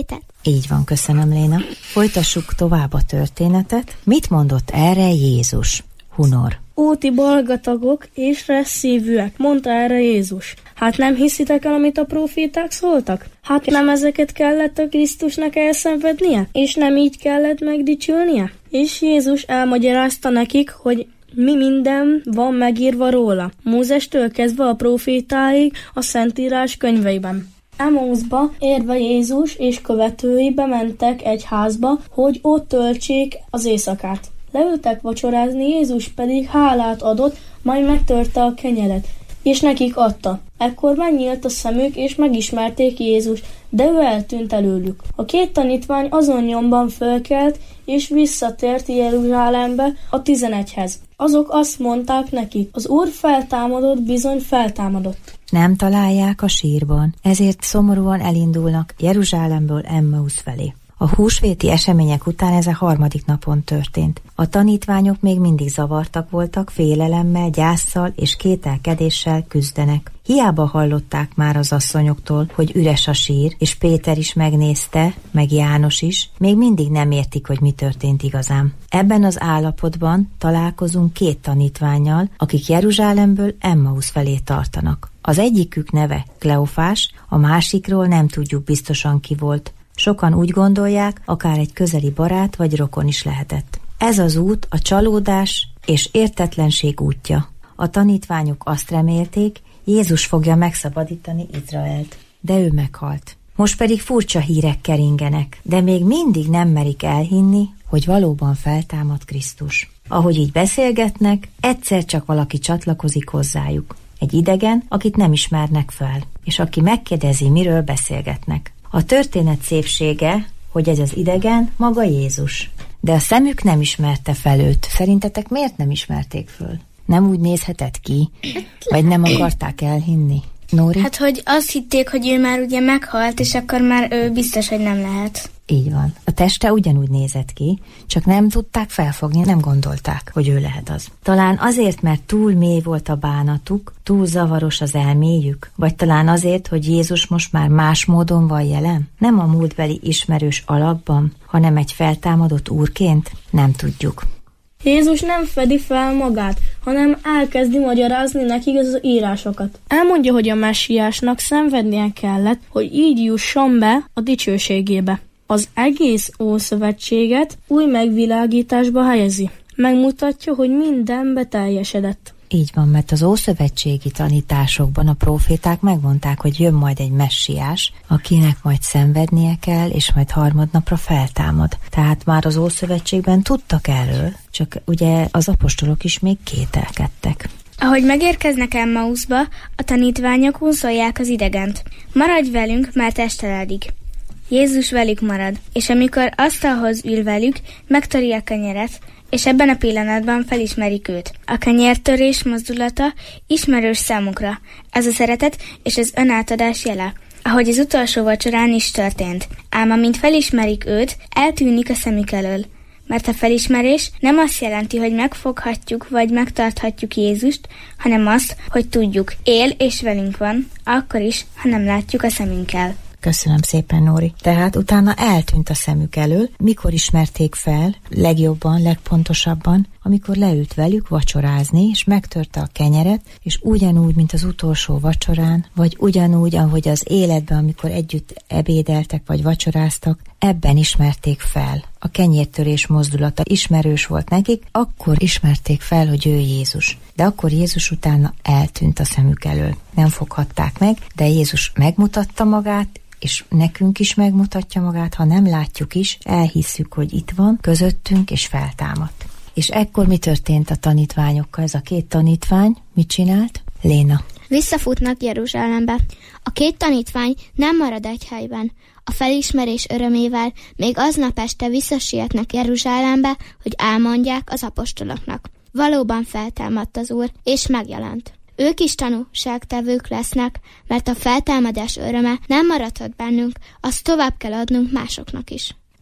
Így van, köszönöm, Léna. Folytassuk tovább a történetet. Mit mondott erre Jézus? Hunor. Ó, ti balgatagok és resszívűek, mondta erre Jézus. Hát nem hiszitek el, amit a proféták szóltak? Hát nem ezeket kellett a Krisztusnak elszenvednie? És nem így kellett megdicsülnie? És Jézus elmagyarázta nekik, hogy mi minden van megírva róla, Mózestől kezdve a profétáig a Szentírás könyveiben. Emmauszba érve Jézus és követői bementek egy házba, hogy ott töltsék az éjszakát. Leültek vacsorázni, Jézus pedig hálát adott, majd megtörte a kenyeret, és nekik adta. Ekkor megnyílt a szemük, és megismerték Jézus, de ő eltűnt előlük. A két tanítvány azon nyomban fölkelt, és visszatért Jeruzsálembe a tizenegyhez. Azok azt mondták neki, az Úr feltámadott, bizony feltámadott. Nem találják a sírban, ezért szomorúan elindulnak Jeruzsálemből Emmausz felé. A húsvéti események után ez a harmadik napon történt. A tanítványok még mindig zavartak voltak, félelemmel, gyásszal és kételkedéssel küzdenek. Hiába hallották már az asszonyoktól, hogy üres a sír, és Péter is megnézte, meg János is, még mindig nem értik, hogy mi történt igazán. Ebben az állapotban találkozunk két tanítvánnyal, akik Jeruzsálemből Emmausz felé tartanak. Az egyikük neve Kleofás, a másikról nem tudjuk biztosan ki volt. Sokan úgy gondolják, akár egy közeli barát vagy rokon is lehetett. Ez az út a csalódás és értetlenség útja. A tanítványok azt remélték, Jézus fogja megszabadítani Izraelt, de ő meghalt. Most pedig furcsa hírek keringenek, de még mindig nem merik elhinni, hogy valóban feltámad Krisztus. Ahogy így beszélgetnek, egyszer csak valaki csatlakozik hozzájuk. Egy idegen, akit nem ismernek fel, és aki megkérdezi, miről beszélgetnek. A történet szépsége, hogy ez az idegen maga Jézus. De a szemük nem ismerte fel őt. Szerintetek miért nem ismerték föl? Nem úgy nézhetett ki? Vagy nem akarták elhinni? Nóri? Hát, hogy azt hitték, hogy ő már ugye meghalt, és akkor már ő biztos, hogy nem lehet. Így van. A teste ugyanúgy nézett ki, csak nem tudták felfogni, nem gondolták, hogy ő lehet az. Talán azért, mert túl mély volt a bánatuk, túl zavaros az elméjük, vagy talán azért, hogy Jézus most már más módon van jelen? Nem a múltbeli ismerős alakban, hanem egy feltámadott úrként? Nem tudjuk. Jézus nem fedi fel magát, hanem elkezdi magyarázni nekik az írásokat. Elmondja, hogy a messiásnak szenvednie kellett, hogy így jusson be a dicsőségébe. Az egész Ószövetséget új megvilágításba helyezi. Megmutatja, hogy minden beteljesedett. Így van, mert az ószövetségi tanításokban a próféták megmondták, hogy jön majd egy messiás, akinek majd szenvednie kell, és majd harmadnapra feltámad. Tehát már az Ószövetségben tudtak erről, csak ugye az apostolok is még kételkedtek. Ahogy megérkeznek Emmauszba, a tanítványok unszolják az idegent. Maradj velünk, mert esteledik. Jézus velük marad, és amikor asztalhoz ül velük, megtöri a kenyeret, és ebben a pillanatban felismerik őt. A kenyértörés mozdulata ismerős számukra. Ez a szeretet és az önátadás jele, ahogy az utolsó vacsorán is történt. Ám amint felismerik őt, eltűnik a szemük elől. Mert a felismerés nem azt jelenti, hogy megfoghatjuk vagy megtarthatjuk Jézust, hanem azt, hogy tudjuk, él és velünk van, akkor is, ha nem látjuk a szemünkkel. Köszönöm szépen, Nóri. Tehát utána eltűnt a szemük elől. Mikor ismerték fel? Legjobban, legpontosabban, amikor leült velük vacsorázni, és megtörte a kenyeret, és ugyanúgy, mint az utolsó vacsorán, vagy ugyanúgy, ahogy az életben, amikor együtt ebédeltek, vagy vacsoráztak, ebben ismerték fel. A kenyértörés mozdulata ismerős volt nekik, akkor ismerték fel, hogy ő Jézus. De akkor Jézus utána eltűnt a szemük elől. Nem foghatták meg, de Jézus megmutatta magát, és nekünk is megmutatja magát, ha nem látjuk is, elhisszük, hogy itt van, közöttünk, és feltámadt. És ekkor mi történt a tanítványokkal? Ez a két tanítvány mit csinált? Léna. Visszafutnak Jeruzsálembe. A két tanítvány nem marad egy helyben. A felismerés örömével még aznap este visszasietnek Jeruzsálembe, hogy elmondják az apostoloknak. Valóban feltámadt az Úr, és megjelent. Ők is tanúságtevők lesznek, mert a feltámadás öröme nem maradhat bennünk, azt tovább kell adnunk másoknak is.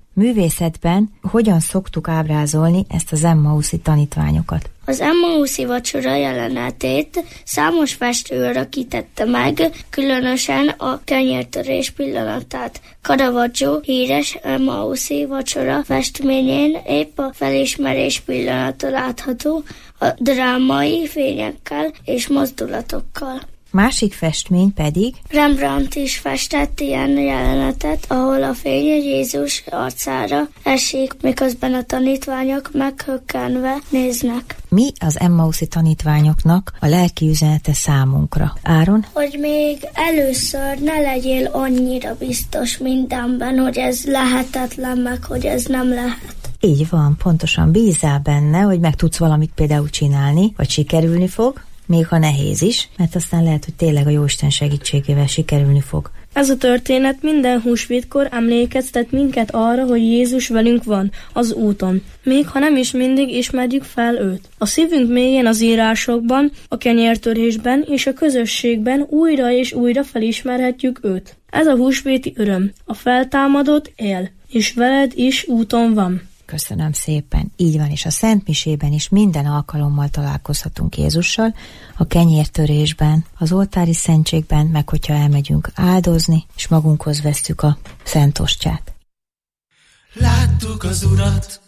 Művészetben hogyan szoktuk ábrázolni ezt az emmauszi tanítványokat? Az emmauszi vacsora jelenetét számos festő örökítette meg, különösen a kenyértörés pillanatát. Caravaggio híres emmauszi vacsora festményén épp a felismerés pillanata látható, a drámai fényekkel és mozdulatokkal. Másik festmény pedig Rembrandt is festett ilyen jelenetet, ahol a fény Jézus arcára esik, miközben a tanítványok meghökkenve néznek. Mi az emmauszi tanítványoknak a lelki üzenete számunkra? Áron? Hogy még először ne legyél annyira biztos mindenben, hogy ez lehetetlen, meg hogy ez nem lehet. Így van, pontosan bízzál benne, hogy meg tudsz valamit például csinálni, vagy sikerülni fog, még ha nehéz is, mert aztán lehet, hogy tényleg a Jóisten segítségével sikerülni fog. Ez a történet minden húsvétkor emlékeztet minket arra, hogy Jézus velünk van, az úton, még ha nem is mindig ismerjük fel őt. A szívünk mélyén az írásokban, a kenyértörésben és a közösségben újra és újra felismerhetjük őt. Ez a húsvéti öröm. A feltámadott él, és veled is úton van. Köszönöm szépen. Így van, és a Szent Misében is minden alkalommal találkozhatunk Jézussal, a kenyértörésben, az oltári szentségben, meg hogyha elmegyünk áldozni, és magunkhoz vesztük a szent ostját. Láttuk az Urat,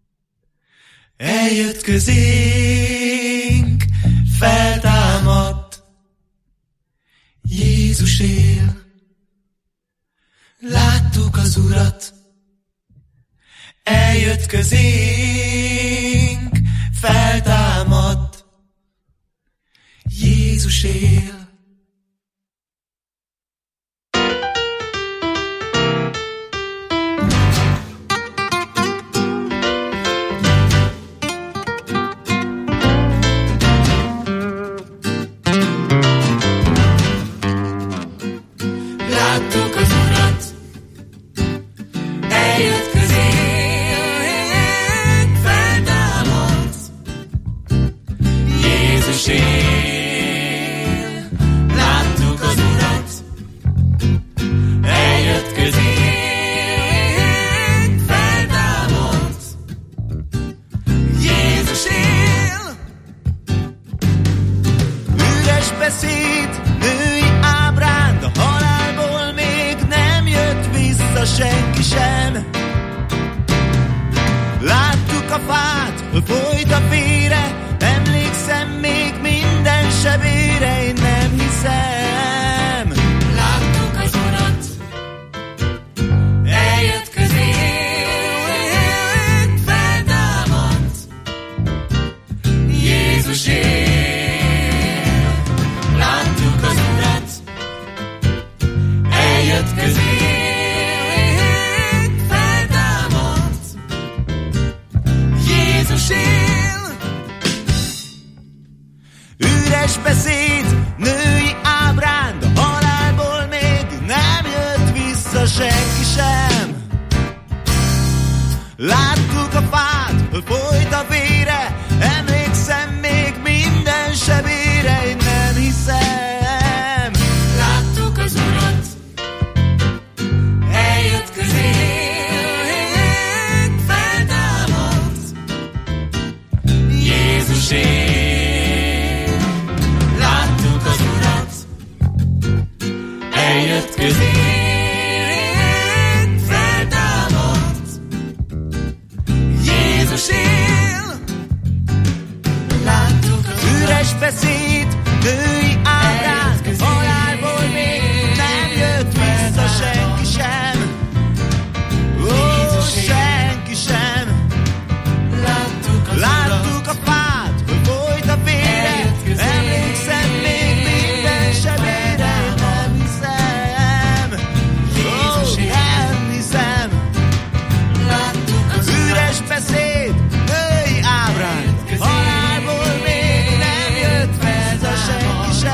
eljött közénk, feltámadt, Jézus él. Láttuk az Urat, eljött közénk, feltámadt, Jézus él. Láttuk az Urat, eljött közénk, feltámadt, Jézus él. Láttuk az Urat, eljött közénk, feltámadt, Jézus él. Üres beszéd, női ábránd, a halálból még nem jött vissza senki sem. Láttuk a fát, folyt a vére, emlékszem még minden sebére, én nem hiszem. Láttuk az Urat, eljött közénk, feltámadt, Jézus él. Láttuk az Urat, eljött közénk, feltámadt, Jézus él. Üres beszéd, női ábránd, a halálból még nem jött vissza senki sem. Láttuk a fát, folyt a vére, emlékszem még minden sebére, én nem hiszem. Láttuk az Urat, eljött közénk, feltámadt, Jézus él. Láttuk az Urat, eljött közénk, feltámadt, Jézus él. Láttuk az üres beszéd, női ábrán, a halálból még nem jött vissza senki sem. Ó, senki sem. Láttuk a fát, hogy folyt a vére, emlékszem még minden sebére, nem hiszem. Ó, nem hiszem. Üres beszéd, női ábrán, halálból még nem jött vissza senki sem.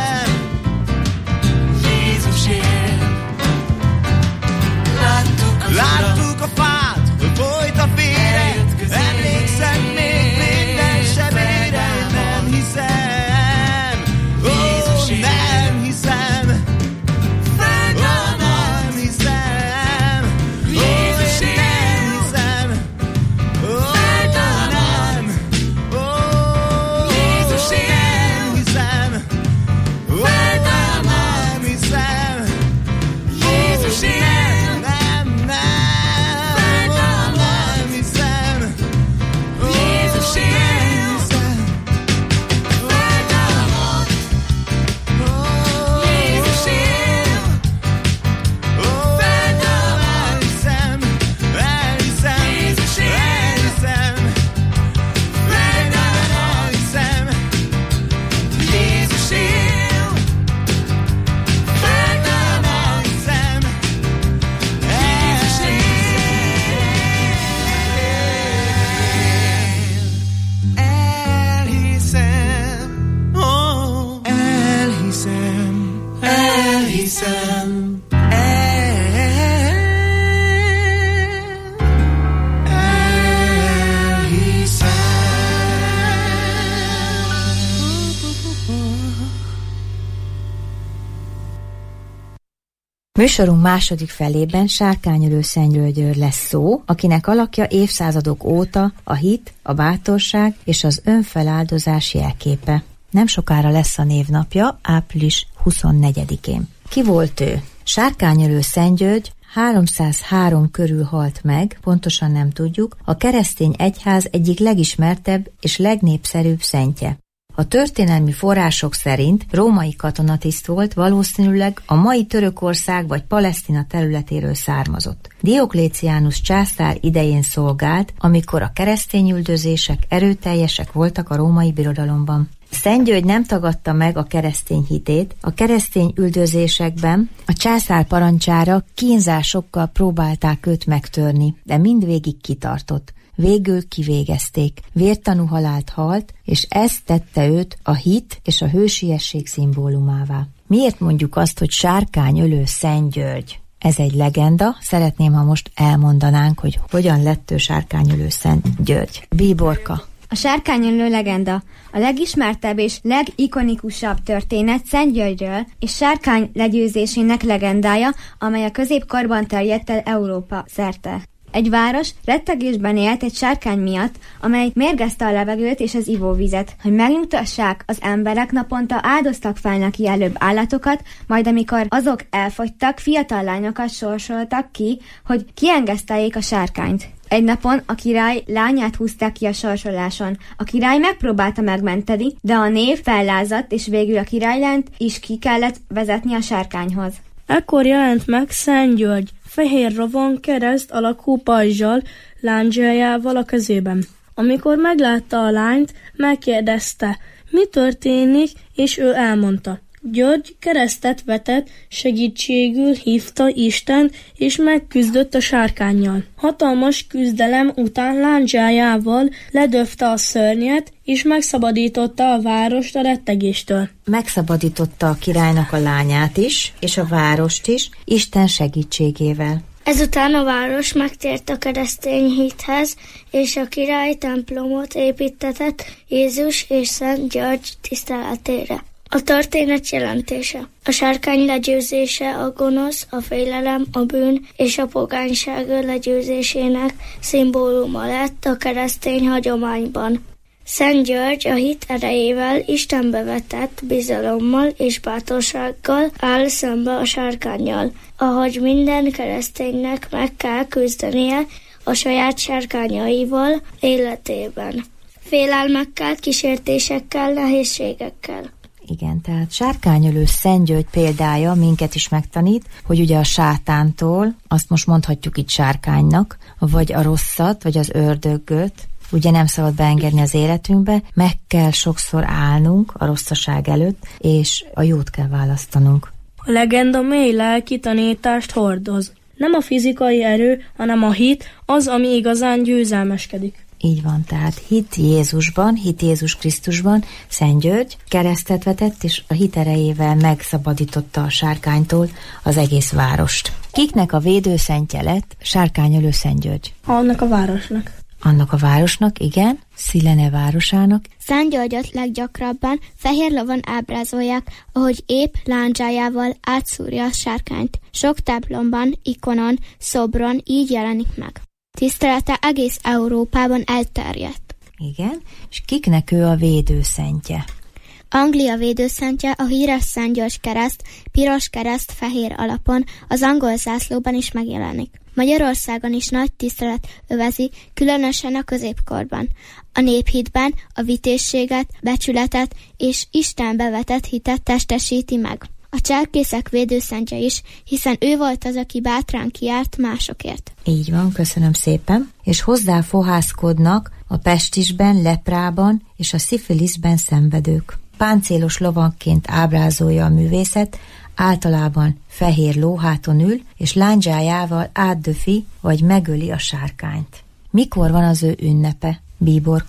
elhiszem. Műsorunk második felében Sárkányölő Szentgyörgyről lesz szó, akinek alakja évszázadok óta a hit, a bátorság és az önfeláldozás jelképe. Nem sokára lesz a névnapja, április huszonnegyedikén. Ki volt ő? Sárkányölő Szentgyörgy háromszázhárom körül halt meg, pontosan nem tudjuk, a keresztény egyház egyik legismertebb és legnépszerűbb szentje. A történelmi források szerint római katonatiszt volt, valószínűleg a mai Törökország vagy Palesztina területéről származott. Diokléciánus császár idején szolgált, amikor a keresztényüldözések erőteljesek voltak a római birodalomban. Szentgyörgy nem tagadta meg a keresztény hitét, a keresztény üldözésekben a császár parancsára kínzásokkal próbálták őt megtörni, de mindvégig kitartott. Végül kivégezték, vértanú halált halt, és ez tette őt a hit és a hősiesség szimbólumává. Miért mondjuk azt, hogy Sárkányölő Szentgyörgy? Ez egy legenda, szeretném, ha most elmondanánk, hogy hogyan lett ő Sárkányölő Szentgyörgy. Bíborka. A Sárkányölő legenda a legismertebb és legikonikusabb történet Szentgyörgyről és Sárkány legyőzésének legendája, amely a középkorban terjedt el Európa szerte. Egy város rettegésben élt egy sárkány miatt, amely mérgezte a levegőt és az ivóvizet. Hogy megnyugtassák, az emberek naponta áldoztak fel neki előbb állatokat, majd amikor azok elfogytak, fiatal lányokat sorsoltak ki, hogy kiengeszteljék a sárkányt. Egy napon a király lányát húzták ki a sorsoláson. A király megpróbálta megmenteni, de a név fellázadt, és végül a királylányt is ki kellett vezetni a sárkányhoz. Ekkor jelent meg Szentgyörgy, fehér rovon kereszt alakú pajzsal, lándzsájával a kezében. Amikor meglátta a lányt, megkérdezte, mi történik, és ő elmondta. György keresztet vetett, segítségül hívta Isten, és megküzdött a sárkánnyal. Hatalmas küzdelem után lándzsájával ledöfte a szörnyet, és megszabadította a várost a rettegéstől. Megszabadította a királynak a lányát is, és a várost is, Isten segítségével. Ezután a város megtért a keresztény hithez, és a király templomot építetett Jézus és Szent György tiszteletére. A történet jelentése. A sárkány legyőzése a gonosz, a félelem, a bűn és a pogányság legyőzésének szimbóluma lett a keresztény hagyományban. Szent György a hit erejével, Istenbe vetett bizalommal és bátorsággal áll szembe a sárkánnyal, ahogy minden kereszténynek meg kell küzdenie a saját sárkányaival életében. Félelmekkel, kísértésekkel, nehézségekkel. Igen, tehát Sárkányölő Szentgyörgy példája minket is megtanít, hogy ugye a sátántól, azt most mondhatjuk itt sárkánynak, vagy a rosszat, vagy az ördögöt, ugye nem szabad beengedni az életünkbe, meg kell sokszor állnunk a rosszaság előtt, és a jót kell választanunk. A legenda mély lelki tanítást hordoz. Nem a fizikai erő, hanem a hit az, ami igazán győzelmeskedik. Így van, tehát hit Jézusban, hit Jézus Krisztusban, Szentgyörgy keresztet vetett, és a hit erejével megszabadította a sárkánytól az egész várost. Kiknek a védőszentje lett Sárkányölő Szentgyörgy? Annak a városnak. Annak a városnak, igen, Szilene városának. Szentgyörgyöt leggyakrabban fehér lovon ábrázolják, ahogy épp lándzsájával átszúrja a sárkányt. Sok templomban, ikonon, szobron így jelenik meg. Tisztelete egész Európában elterjedt. Igen, és kiknek ő a védőszentje? Anglia védőszentje a híres Szent György kereszt, piros kereszt fehér alapon, az angol zászlóban is megjelenik. Magyarországon is nagy tisztelet övezi, különösen a középkorban. A néphitben a vitézséget, becsületet és Istenbe vetett hitet testesíti meg. A cserkészek védőszentje is, hiszen ő volt az, aki bátran kiárt másokért. Így van, köszönöm szépen. És hozzá fohászkodnak a pestisben, leprában és a szifiliszben szenvedők. Páncélos lovakként ábrázolja a művészet, általában fehér lóháton ül, és lándzsájával átdöfi vagy megöli a sárkányt. Mikor van az ő ünnepe, Bíborka?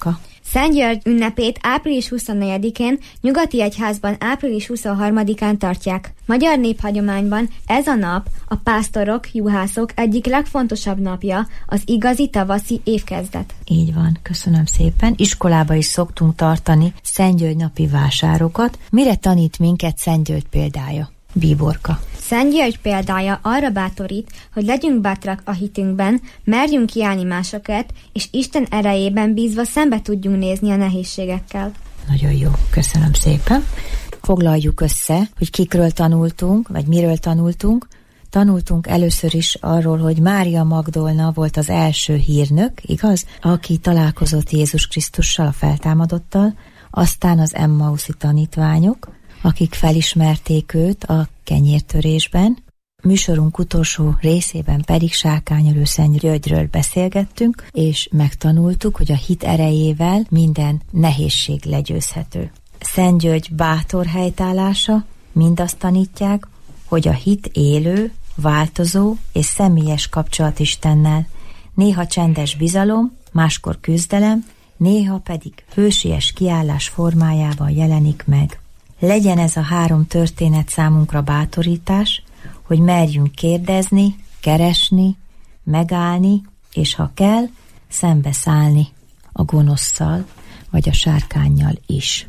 Szent György ünnepét április huszonnegyedikén, nyugati egyházban április huszonharmadikán tartják. Magyar néphagyományban ez a nap a pásztorok, juhászok egyik legfontosabb napja, az igazi tavaszi évkezdet. Így van, köszönöm szépen. Iskolába is szoktunk tartani Szent György napi vásárokat. Mire tanít minket Szent György példája? Bíborka. Szent György példája arra bátorít, hogy legyünk bátrak a hitünkben, merjünk kiállni másokat, és Isten erejében bízva szembe tudjunk nézni a nehézségekkel. Nagyon jó, köszönöm szépen. Foglaljuk össze, hogy kikről tanultunk, vagy miről tanultunk. Tanultunk először is arról, hogy Mária Magdolna volt az első hírnök, igaz? Aki találkozott Jézus Krisztussal, a feltámadottal, aztán az emmauszi tanítványok, akik felismerték őt a kenyértörésben. Műsorunk utolsó részében pedig Sárkányelő Szent Györgyről beszélgettünk, és megtanultuk, hogy a hit erejével minden nehézség legyőzhető. Szent György bátor helytállása mind azt tanítják, hogy a hit élő, változó és személyes kapcsolat Istennel, néha csendes bizalom, máskor küzdelem, néha pedig hősies kiállás formájában jelenik meg. Legyen ez a három történet számunkra bátorítás, hogy merjünk kérdezni, keresni, megállni, és ha kell, szembeszállni a gonoszszal, vagy a sárkánnyal is.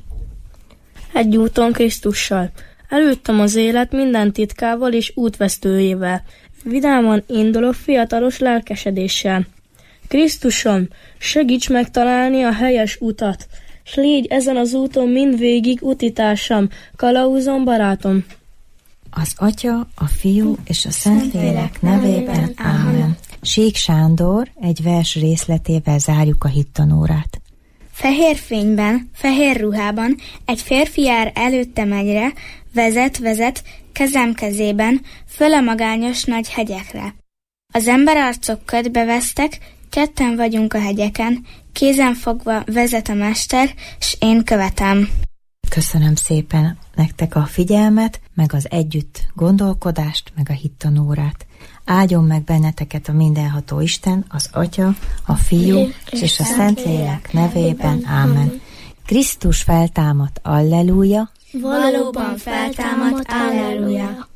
Egy úton Krisztussal. Előttem az élet minden titkával és útvesztőjével. Vidáman indulok fiatalos lelkesedéssel. Krisztusom, segíts megtalálni a helyes utat, s légy ezen az úton mindvégig utitársam, kalauzom, barátom. Az Atya, a Fiú és a Szentlélek nevében. Ámen. Sík Sándor egy vers részletével zárjuk a hittanórát. Fehér fényben, fehér ruhában, egy férfi jár előttem egyre, vezet, vezet, kezem kezében, föl a magányos nagy hegyekre. Az emberarcok ködbe vesztek, ketten vagyunk a hegyeken, kézen fogva vezet a mester, s én követem. Köszönöm szépen nektek a figyelmet, meg az együtt gondolkodást, meg a hittanórát. Áldjon meg benneteket a mindenható Isten, az Atya, a Fiú és a Szentlélek nevében. Ámen. Krisztus feltámadt, alleluja! Valóban feltámadt, alleluja!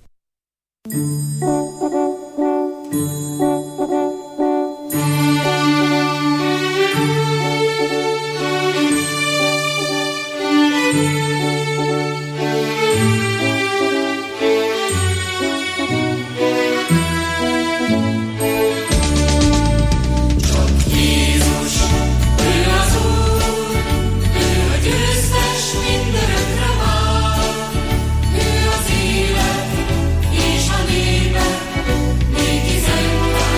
Ő az élet és a népek, még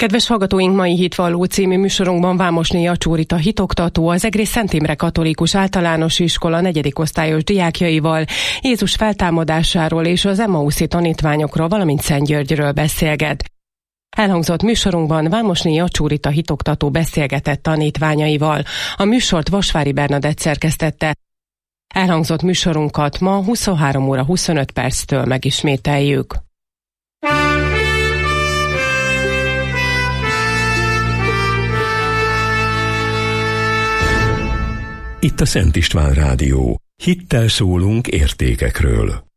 Kedves hallgatóink, mai Hitvalló című műsorunkban Vámosné Jacsórita hitoktató, az Egri Szent Imre Katolikus Általános Iskola negyedik osztályos diákjaival Jézus feltámadásáról és az Emmauszi tanítványokról, valamint Szent Györgyről beszélget. Elhangzott műsorunkban Vámosné Jacsórita hitoktató beszélgetett tanítványaival. A műsort Vasvári Bernadett szerkesztette. Elhangzott műsorunkat ma huszonhárom óra huszonöt perctől megismételjük. Itt a Szent István Rádió. Hittel szólunk értékekről.